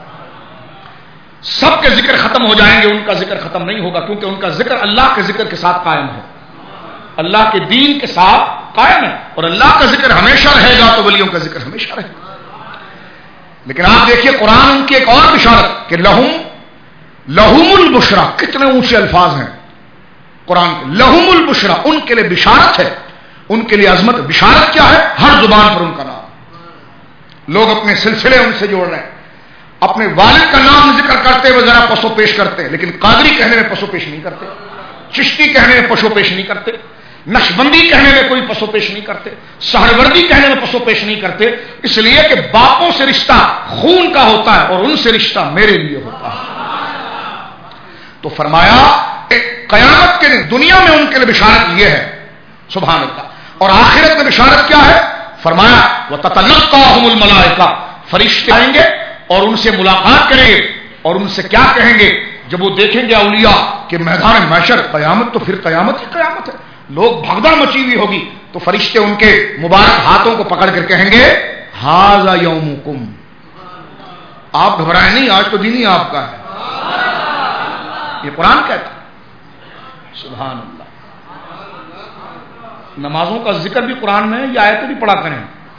[SPEAKER 1] سب کے ذکر ختم ہو جائیں گے، ان کا ذکر ختم نہیں ہوگا، کیونکہ ان کا ذکر اللہ کے ذکر کے ساتھ قائم ہے، اللہ کے دین کے ساتھ قائم ہے، اور اللہ کا ذکر ہمیشہ رہے گا تو ولیوں کا ذکر ہمیشہ رہے گا. لیکن آپ دیکھیے قرآن ان کی ایک اور بشارت کہ لہم البشرا، کتنے اونچے الفاظ ہیں قرآن کے. لہم البشرا، ان کے لیے بشارت ہے، ان کے لیے عظمت. بشارت کیا ہے؟ ہر زبان پر ان کا نام. لوگ اپنے سلسلے ان سے جوڑ رہے ہیں، اپنے والد کا نام ذکر کرتے ہوئے ذرا پسو پیش کرتے ہیں، لیکن قادری کہنے میں پسو پیش نہیں کرتے، چشتی کہنے میں پسو پیش نہیں کرتے. نقشبندی کہنے میں کوئی پسو پیش نہیں کرتے، سہروردی کہنے میں پسو پیش نہیں کرتے، اس لیے کہ باپوں سے رشتہ خون کا ہوتا ہے اور ان سے رشتہ میرے لیے ہوتا ہے۔ تو فرمایا قیامت کے دن دنیا میں ان کے لیے بشارت یہ ہے، سبحان اللہ، اور آخرت میں بشارت کیا ہے؟ فرمایا وَتَتَلَقَّاهُمُ الْمَلَائِكَةُ، فرشتے آئیں گے اور ان سے ملاقات کریں گے اور ان سے کیا کہیں گے جب وہ دیکھیں گے اولیاء کہ میدان محشر قیامت، تو پھر قیامت ہی قیامت ہے، لوگ بھگدڑ مچی ہوئی ہوگی، تو فرشتے ان کے مبارک ہاتھوں کو پکڑ کر کہیں گے ھذا یومکم، آپ گھبرائیں نہیں، آج تو دن ہی آپ کا ہے۔ یہ قرآن کہتا ہے، سبحان اللہ۔ نمازوں کا ذکر بھی قرآن میں ہے، یہ آیتیں بھی پڑھا کریں،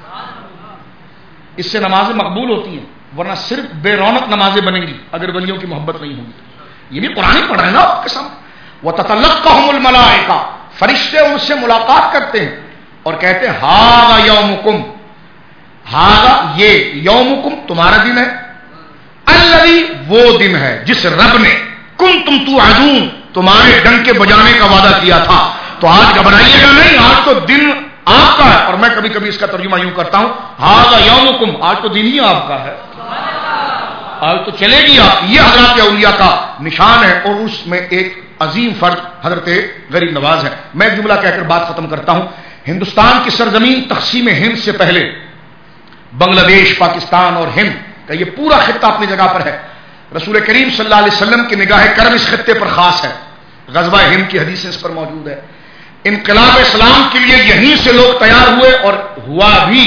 [SPEAKER 1] اس سے نمازیں مقبول ہوتی ہیں، ورنہ صرف بے رونق نمازیں بنیں گی اگر ولیوں کی محبت نہیں ہوگی۔ یہ بھی قرآن ہی پڑھ رہے ہیں نا آپ کے سامنے۔ وَتَتَلَقَّاهُمُ الْمَلَائِكَةُ، فرشتے ان سے ملاقات کرتے ہیں اور کہتے ہیں ھذا یومکم، ھذا یہ یومکم تمہارا دن ہے، الذی وہ دن ہے جس رب نے کنتم توعدون تمہارے ڈنکے بجانے کا وعدہ کیا تھا۔ تو آج گھبرائیے گا نہیں، آج تو دن آپ کا ہے، اور میں کبھی کبھی اس کا ترجمہ یوں کرتا ہوں ھذا یومکم، آج تو دن ہی آپ کا ہے، آج تو چلے گی آپ کی۔ یہ حضرات اولیاء کا نشان ہے، اور اس میں ایک عظیم فرد حضرت غریب نواز ہے۔ میں ایک جملہ کہہ کر بات ختم کرتا ہوں۔ ہندوستان کی سرزمین تقسیم ہند سے پہلے بنگلہ دیش، پاکستان اور ہند کا یہ پورا خطہ اپنی جگہ پر ہے۔ رسول کریم صلی اللہ علیہ وسلم کی نگاہ کرم اس خطے پر خاص ہے، غزوہ ہند کی حدیثیں اس پر موجود ہے۔ انقلاب اسلام کے لیے یہیں سے لوگ تیار ہوئے اور ہوا بھی۔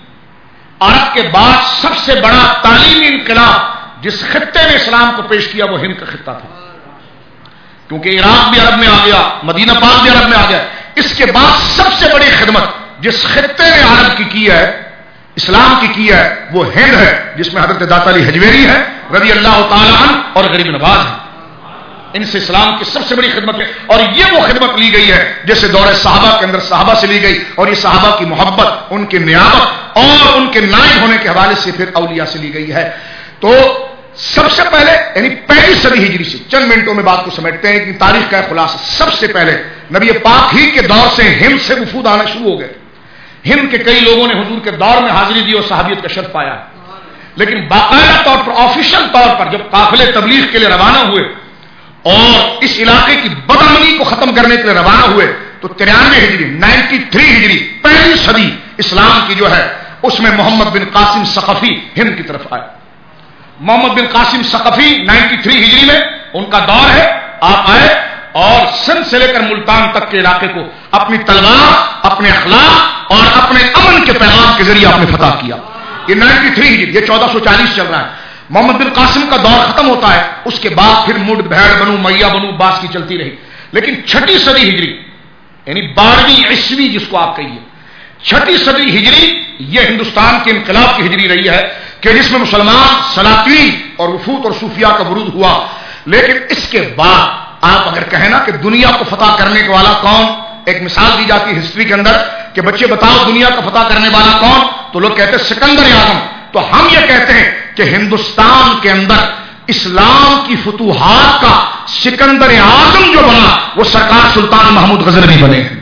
[SPEAKER 1] عرب کے بعد سب سے بڑا تعلیمی انقلاب جس خطے نے اسلام کو پیش کیا وہ ہند کا خطہ تھا، کیونکہ عراق بھی عرب میں آ گیا، مدینہ پاک بھی عرب میں آ گیا۔ اس کے بعد سب سے بڑی خدمت جس خطے نے عرب کی ہے، اسلام کی ہے، وہ ہند ہے، جس میں حضرت داتا علی حجویری ہے رضی اللہ تعالی عنہ اور غریب نواز ہے۔ ان سے اسلام کی سب سے بڑی خدمت ہے، اور یہ وہ خدمت لی گئی ہے جیسے دور صحابہ کے اندر صحابہ سے لی گئی، اور یہ صحابہ کی محبت، ان کی نیابت اور ان کے نائب ہونے کے حوالے سے پھر اولیاء سے لی گئی ہے۔ تو سب سے پہلے یعنی پہلی صدی ہجری سے، چند منٹوں میں بات کو سمیٹتے ہیں کہ تاریخ کا خلاصہ، سب سے پہلے نبی پاک ہی کے دور سے ہند سے وفود آنا شروع ہو گئے۔ ہند کے کئی لوگوں نے حضور کے دور میں حاضری دی اور صحابیت کا شرف پایا، لیکن باقاعدہ طور پر آفیشل طور پر جب قافلے تبلیغ کے لیے روانہ ہوئے اور اس علاقے کی بدامنی کو ختم کرنے کے لیے روانہ ہوئے تو 93 ہجری 93 ہجری پہلی صدی اسلام کی جو ہے اس میں محمد بن قاسم ثقفی ہند کی طرف آئے۔ محمد بن قاسم ثقفی 93 ہجری میں ان کا دور ہے، آپ آئے اور سندھ سے لے کر ملتان تک کے علاقے کو اپنی تلوار، اپنے اخلاق اور اپنے امن کے پیغام کے ذریعے آپ نے فتح کیا۔ یہ 93 ہجری، یہ 1440 چل رہا ہے۔ محمد بن قاسم کا دور ختم ہوتا ہے، اس کے بعد پھر مڈ بھیڑ بنو میاں بنو باس کی چلتی رہی، لیکن چھٹی صدی ہجری یعنی 12ویں عیسوی جس کو آپ کہیے، چھٹی صدی ہجری یہ ہندوستان کے انقلاب کی ہجری رہی ہے کہ جس میں مسلمان سلاطین اور وفود اور صوفیاء کا ورود ہوا۔ لیکن اس کے بعد آپ اگر کہیں نا کہ دنیا کو فتح کرنے والا کون، ایک مثال دی جاتی ہے ہسٹری کے اندر کہ بچے بتاؤ دنیا کو فتح کرنے والا کون، تو لوگ کہتے ہیں سکندر اعظم۔ تو ہم یہ کہتے ہیں کہ ہندوستان کے اندر اسلام کی فتوحات کا سکندر اعظم جو بنا وہ سرکار سلطان محمود غزنوی بنے ہیں۔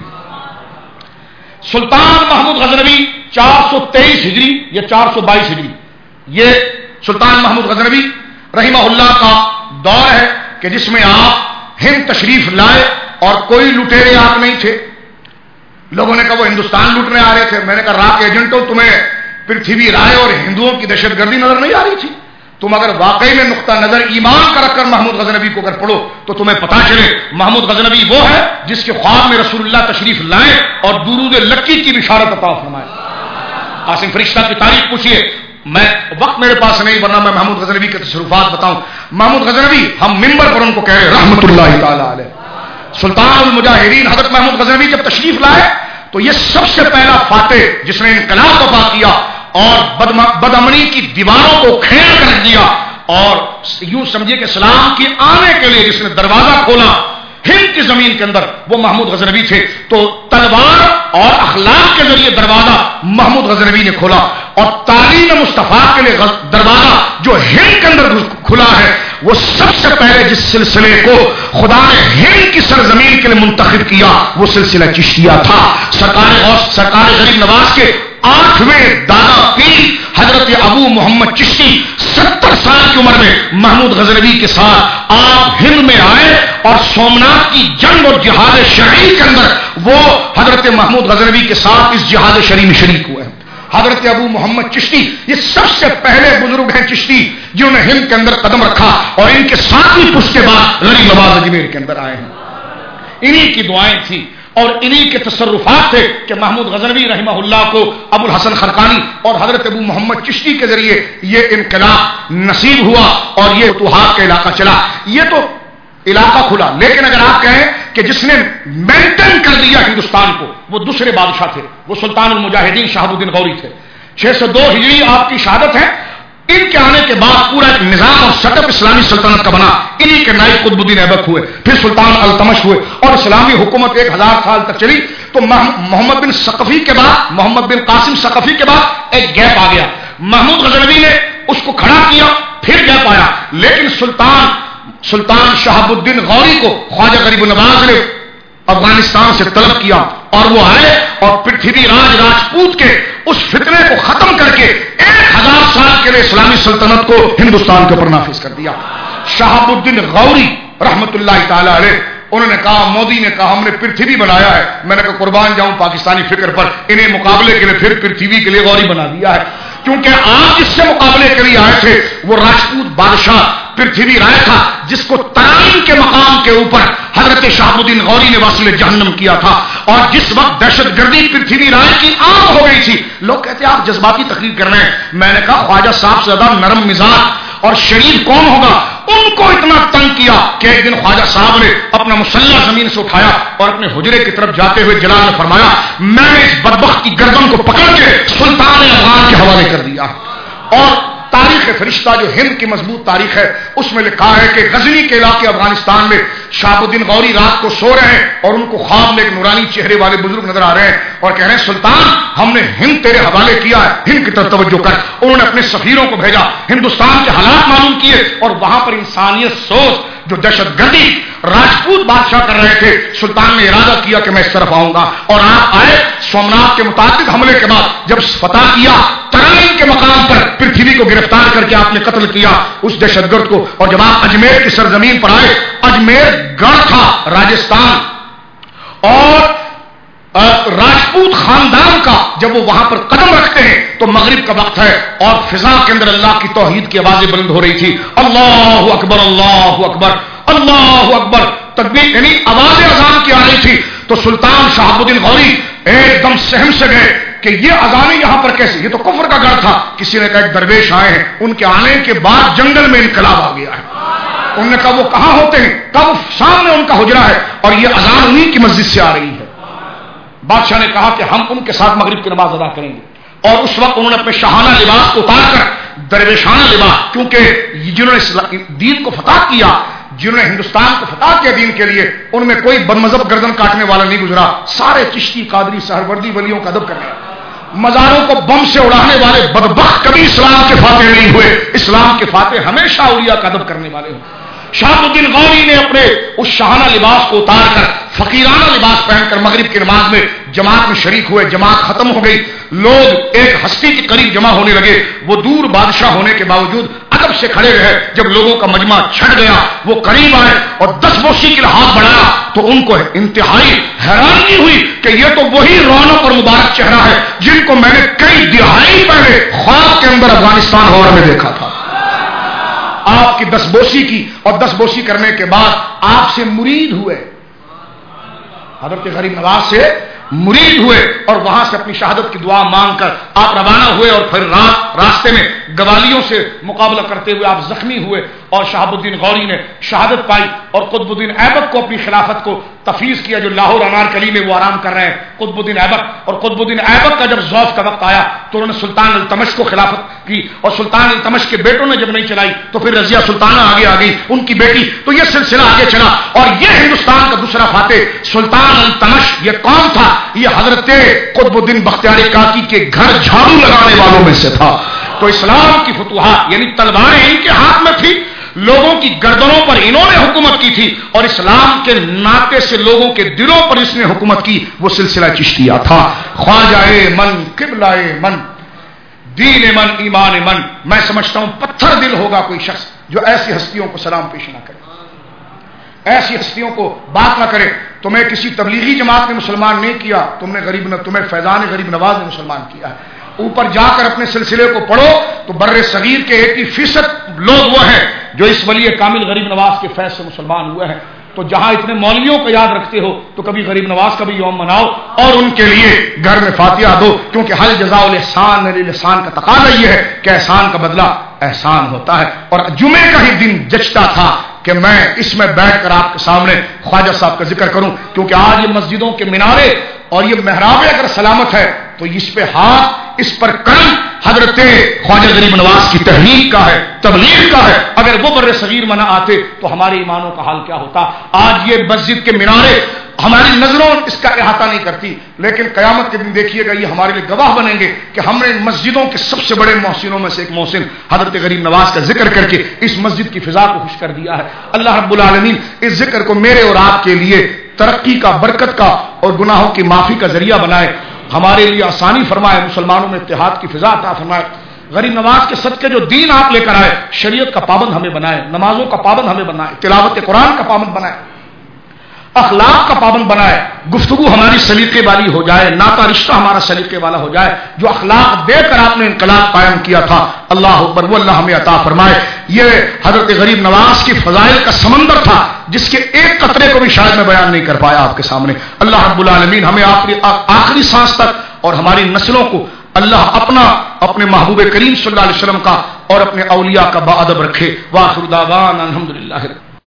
[SPEAKER 1] سلطان محمود غزنوی 423 ہجری یا 422 ہجری، یہ سلطان محمود غزنوی رحمہ اللہ کا دور ہے کہ جس میں آپ ہند تشریف لائے اور کوئی لٹیرے آپ نہیں تھے۔ لوگوں نے کہا وہ ہندوستان لوٹنے آ رہے تھے، میں نے کہا راک ایجنٹوں تمہیں پرتھوی رائے اور ہندوؤں کی دہشت گردی نظر نہیں آ رہی تھی؟ تم اگر واقعی میں نقطہ نظر ایمان کا رکھ کر محمود غزنوی کو اگر پڑھو تو تمہیں پتا چلے محمود غزنوی وہ ہے جس کے خواب میں رسول اللہ تشریف لائے اور درود لکی کی بشارت عطا فرمائے۔ قاسم فرشتہ کی تاریخ پوچھیے، میں وقت میرے پاس نہیں ورنہ میں محمود غزنوی کے تصرفات بتاؤں۔ محمود غزنوی ہم ممبر پر ان کو کہہ رہے رحمت اللہ تعالی علیہ، سلطان المجاہدین حضرت محمود غزنوی جب تشریف لائے تو یہ سب سے پہلا فاتح جس نے انقلاب برپا کیا اور بدامنی کی دیواروں کو کھیر کر رکھ دیا، اور یوں سمجھیے کہ اسلام کے آنے کے لیے جس نے دروازہ کھولا ہند کی زمین کے اندر وہ محمود غزنوی تھے۔ تو تلوار اور اخلاق کے ذریعے دروازہ محمود غزنوی نے کھولا، اور تعلیم مصطفیٰ کے لیے دروازہ جو ہند کے اندر کھلا ہے وہ سب سے پہلے جس سلسلے کو خدا نے ہند کی سرزمین کے لیے منتخب منتخب کیا وہ سلسلہ چشتیہ تھا. سرکار غریب نواز کے 8ویں دادا پیر حضرت ابو محمد چشتی 70 سال کی عمر میں محمود غزنوی کے ساتھ آپ ہند میں آئے اور سومناتھ کی جنگ اور جہاد شرعی کے اندر وہ حضرت محمود غزنوی کے ساتھ اس جہاد شرعی میں شریک ہوئے. حضرت ابو محمد چشتی یہ سب سے پہلے بزرگ ہیں چشتی جنہوں نے ہند کے اندر قدم رکھا اور ان کے ساتھ ہی پشت کے بعد غریب نواز اجمیر کے اندر آئے ہیں. انہی کی دعائیں تھیں اور انہی کے تصرفات تھے کہ محمود غزنوی رحمہ اللہ کو ابو الحسن خرقانی اور حضرت ابو محمد چشتی کے ذریعے یہ انقلاب نصیب ہوا اور یہ فتوحات کا علاقہ چلا. یہ تو علاقہ کھلا، لیکن اگر آپ کہیں کہ جس نے مینٹین کر دیا ہندوستان کو وہ دوسرے بادشاہ تھے، وہ سلطان المجاہدین شہاب الدین غوری تھے. 602 ہجری آپ کی شہادت ہے. ان کے آنے کے بعد پورا ایک نظام اور سیٹ اپ اسلامی سلطنت کا بنا. انہی کے نائب قطب الدین ایبک ہوئے، پھر سلطان التمش ہوئے اور اسلامی حکومت 1000 سال تک چلی. تو محمد بن ثقفی کے بعد، محمد بن قاسم ثقفی کے بعد ایک گیپ آ گیا. محمود غزنوی نے اس کو کھڑا کیا، پھر گیپ آیا، لیکن سلطان شہاب الدین غوری کو خواجہ غریب نواز نے افغانستان سے طلب کیا اور وہ آئے اور پرتھوی راج راجپوت کے اس فتنے کو ختم کر کے 1000 سال کے لیے اسلامی سلطنت کو ہندوستان کے اوپر نافذ کر دیا. شہاب الدین غوری رحمت اللہ تعالی علیہ انہوں نے کہا، مودی نے کہا ہم نے پرتھوی بنایا ہے. میں نے کہا قربان جاؤں پاکستانی فکر پر، انہیں مقابلے کے لیے پھر پرتھوی کے لیے غوری بنا دیا ہے. کیونکہ آپ جس سے مقابلے کے لیے آئے تھے وہ راجپوت بادشاہ پرتھوی رائے تھا، جس کو ترائن کے مقام کے اوپر حضرت شہاب الدین غوری نے واصل جہنم کیا تھا. اور جس وقت دہشت گردی پرتھوی رائے کی عام ہو گئی تھی، لوگ کہتے ہیں آپ جذباتی تقریر کر رہے ہیں. میں نے کہا خواجہ صاحب سے زیادہ نرم مزاج اور شریف کون ہوگا؟ ان کو اتنا تنگ کیا کہ ایک دن خواجہ صاحب نے اپنا مسلح زمین سے اٹھایا اور اپنے حجرے کی طرف جاتے ہوئے جلال نے فرمایا میں نے اس بدبخت کی گردن کو پکڑ کے سلطان افغان کے حوالے کر دیا. اور تاریخ فرشتہ جو ہند کی مضبوط تاریخ ہے اس میں لکھا ہے کہ غزنی کے علاقے افغانستان میں شہاب الدین غوری رات کو سو رہے ہیں اور ان کو خواب میں ایک نورانی چہرے والے بزرگ نظر آ رہے ہیں اور کہہ رہے ہیں سلطان ہم نے ہند تیرے حوالے کیا ہے، ہند کی طرف توجہ کر. انہوں نے اپنے سفیروں کو بھیجا، ہندوستان کے حالات معلوم کیے اور وہاں پر انسانیت سوچ جو دہشت گردی راجپوت بادشاہ کر رہے تھے، سلطان نے ارادہ کیا کہ میں اس طرف آؤں گا اور آپ آئے. سومناتھ کے متعدد حملے کے بعد جب فتح کیا ترائن کے مقام پر پرتھوی کو گرفتار کر کے آپ نے قتل کیا اس دہشت گرد کو. اور جب آپ اجمیر کی سرزمین پر آئے، اجمیر گڑھ تھا راجستھان اور راجپوت خاندان کا، جب وہ وہاں پر قدم رکھتے ہیں تو مغرب کا وقت ہے اور فضا کے اندر اللہ کی توحید کی آوازیں بلند ہو رہی تھی. اللہ اکبر اللہ اکبر اللہ اکبر، تکبیر یعنی آواز اذان کی آ رہی تھی. تو سلطان شہاب الدین غوری ایک دم سہم سے گئے کہ یہ اذانیں یہاں پر کیسے، یہ تو کفر کا گھر تھا. کسی نے کہا ایک درویش آئے ہیں، ان کے آنے کے بعد جنگل میں انقلاب آ گیا ہے. انہوں نے کہا وہ کہاں ہوتے ہیں؟ کہا وہ سامنے ان کا حجرہ ہے اور یہ اذان انہی کی مسجد سے آ رہی ہے. بادشاہ نے کہا کہ ہم ان کے ساتھ مغرب کی نماز ادا کریں گے. اور اس وقت انہوں نے اپنے شاہانہ لباس کو اتار کر درویشانہ لباس، کیونکہ جنہوں نے دین کو فتح کیا، جنہوں نے ہندوستان کو فتح کیا دین کے لیے، ان میں کوئی بدمذہب گردن کاٹنے والا نہیں گزرا. سارے چشتی قادری سہروردی ولیوں کا ادب کرنے، مزاروں کو بم سے اڑانے والے بدبخت کبھی اسلام کے فاتح نہیں ہوئے. اسلام کے فاتح ہمیشہ اولیاء کا ادب کرنے والے ہیں. شہاب الدین غوری نے اپنے اس شاہانہ لباس کو اتار کر فقیرانہ لباس پہن کر مغرب کی نماز میں جماعت میں شریک ہوئے. جماعت ختم ہو گئی، لوگ ایک ہستی کے قریب جمع ہونے لگے. وہ دور بادشاہ ہونے کے باوجود ادب سے کھڑے رہے. جب لوگوں کا مجمع چھٹ گیا وہ قریب آئے اور 10 بوسی کے ہاتھ بڑھایا تو ان کو انتہائی حیرانی ہوئی کہ یہ تو وہی رونق اور مبارک چہرہ ہے جن کو میں نے کئی دہائی پہلے خواب کے اندر افغانستان ہور میں دیکھا تھا. آپ کی 10 بوسی کی اور 10 بوسی کرنے کے بعد آپ سے مرید ہوئے، حضرت غریب نواز سے مرید ہوئے اور وہاں سے اپنی شہادت کی دعا مانگ کر آپ روانہ ہوئے. اور پھر راستے میں گوالیوں سے مقابلہ کرتے ہوئے آپ زخمی ہوئے اور شہاب الدین غوری نے شہادت پائی اور قطب الدین ایبک کو اپنی خلافت کو تفویض کیا جو لاہور انارکلی میں وہ آرام کر رہے ہیں. قطب الدین ایبک، اور قطب الدین ایبک کا جب ضعف کا وقت آیا تو انہوں نے سلطان التمش کو خلافت کی اور سلطان التمش کے بیٹوں نے جب نہیں چلائی تو پھر رضیہ سلطانہ آگے آ گئی ان کی بیٹی. تو یہ سلسلہ آگے چلا اور یہ ہندوستان کا دوسرا فاتح سلطان التمش یہ کون تھا؟ یہ حضرت قطب الدین بختیار کاکی کے گھر جھاڑو لگانے والوں میں سے تھا. تو اسلام کی فتوحات یعنی تلواریں ان کے ہاتھ میں تھی لوگوں کی گردنوں پر انہوں نے حکومت کی تھی اور اسلام کے ناطے سے لوگوں کے دلوں پر اس نے حکومت کی، وہ سلسلہ چشتیہ تھا۔ خواجہ من، قبلہ من، دین من، ایمان من۔ میں سمجھتا ہوں پتھر دل ہوگا کوئی شخص جو ایسی ہستیوں کو سلام پیش نہ کرے، ایسی ہستیوں کو بات نہ کرے۔ تمہیں کسی تبلیغی جماعت نے مسلمان نہیں کیا، تمہیں فیضان غریب نواز نے مسلمان کیا ہے۔ اوپر جا کر اپنے سلسلے کو پڑھو تو بر صغیر کے 80% لوگ وہ ہیں جو اس ولی کامل غریب نواز کے فیض سے مسلمان ہوئے ہیں۔ تو جہاں اتنے مولویوں کو یاد رکھتے ہو تو کبھی غریب نواز کا بھی یوم مناؤ اور ان کے لیے گھر میں فاتحہ دو، کیونکہ حل جزاء الاحسان للاحسان کا تقاضا یہ ہے کہ احسان کا بدلہ احسان ہوتا ہے۔ اور جمعے کا ہی دن جچتا تھا کہ میں اس میں بیٹھ کر آپ کے سامنے خواجہ صاحب کا ذکر کروں، کیونکہ آج یہ مسجدوں کے مینارے اور یہ محرابیں اگر سلامت ہے تو اس پہ ہاتھ، اس پر قلم حضرت خواجہ غریب نواز کی تحریک کا ہے، تبلیغ کا ہے۔ اگر وہ بر صغیر میں نہ آتے تو ہمارے ایمانوں کا حال کیا ہوتا؟ آج یہ مسجد کے مینارے ہماری نظروں اس کا احاطہ نہیں کرتی، لیکن قیامت کے دن دیکھیے گا یہ ہمارے لیے گواہ بنیں گے کہ ہم نے مسجدوں کے سب سے بڑے محسنوں میں سے ایک محسن حضرت غریب نواز کا ذکر کر کے اس مسجد کی فضا کو خوش کر دیا ہے۔ اللہ رب العالمین اس ذکر کو میرے اور آپ کے لیے ترقی کا، برکت کا اور گناہوں کی معافی کا ذریعہ بنائے، ہمارے لیے آسانی فرمائے، مسلمانوں میں اتحاد کی فضا عطا فرمائے۔ غریب نواز کے صدقے جو دین آپ لے کر آئے، شریعت کا پابند ہمیں بنائے، نمازوں کا پابند ہمیں بنائے، تلاوت قرآن کا پابند بنائے، اخلاق کا پابند بنائے، گفتگو ہماری سلیقے والی ہو جائے، ناطہ رشتہ ہمارا سلیقے والا ہو جائے، جو اخلاق دے کر آپ نے انقلاب قائم کیا تھا، اللہ اکبر، وہ اللہ ہمیں عطا فرمائے۔ یہ حضرت غریب نواز کی فضائل کا سمندر تھا جس کے ایک قطرے کو بھی شاید میں بیان نہیں کر پایا آپ کے سامنے۔ اللہ رب العالمین ہمیں آخری سانس تک اور ہماری نسلوں کو اللہ اپنے محبوب کریم صلی اللہ علیہ وسلم کا اور اپنے اولیاء کا باادب رکھے۔ وآخر دعوانا الحمدللہ۔